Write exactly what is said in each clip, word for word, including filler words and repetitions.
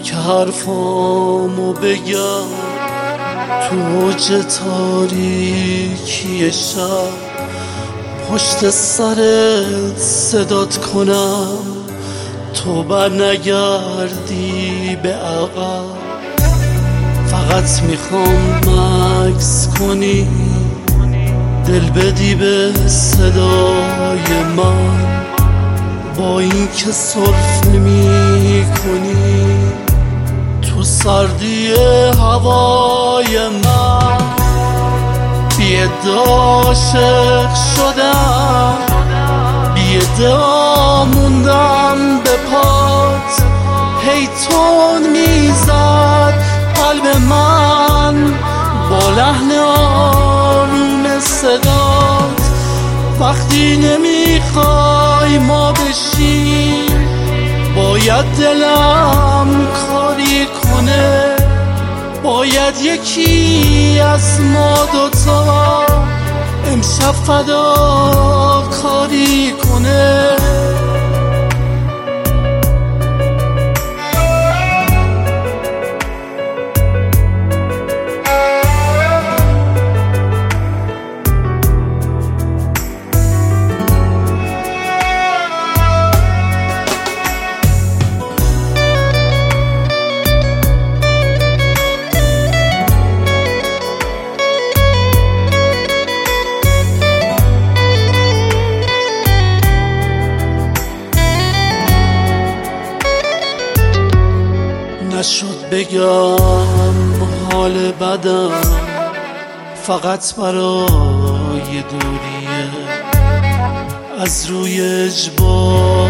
که حرفامو بگم تو اوج تاریکی شب، پشت سرت صدات کنم تو بر نگردی به عقب. فقط میخوام مکس کنی، دل بدی به صدای من، با این که سرفه میکنی تو سردی هوای من. بی‌ادعا عاشق شدم، بی‌ادعا موندم به پات، هی تون میزد قلب من با لحن آروم صدات. وقتی نمیخوای ما بشیم باید دلم کاری کنه، باید یکی از ما دوتا امشب فدا کاری کنه. نشد بگم حال بدم فقط برای دوریه، از روی اجبار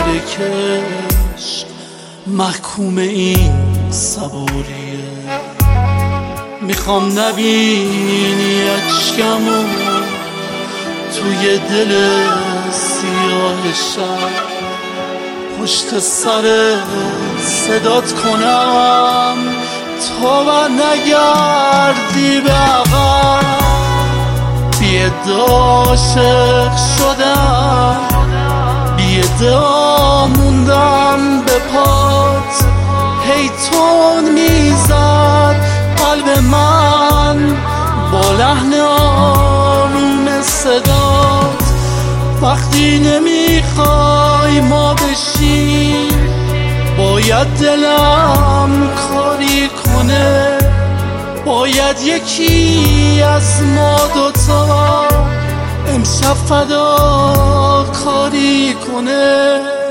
کشق محکوم این صبوریه. میخوام نبینی اشکمو توی دل سیاه شب، پشت سر صدات کنم تا بر نگردی به عقب. بی‌ادعا عاشق شدم، بی‌ادعا موندم به پات، هی تون میزد قلب من با لحن آروم صدات. وقتی نمیخوای ما بشیم باید دلم کاری کنه، باید یکی از ما دوتا امشب فدا کاری کنه.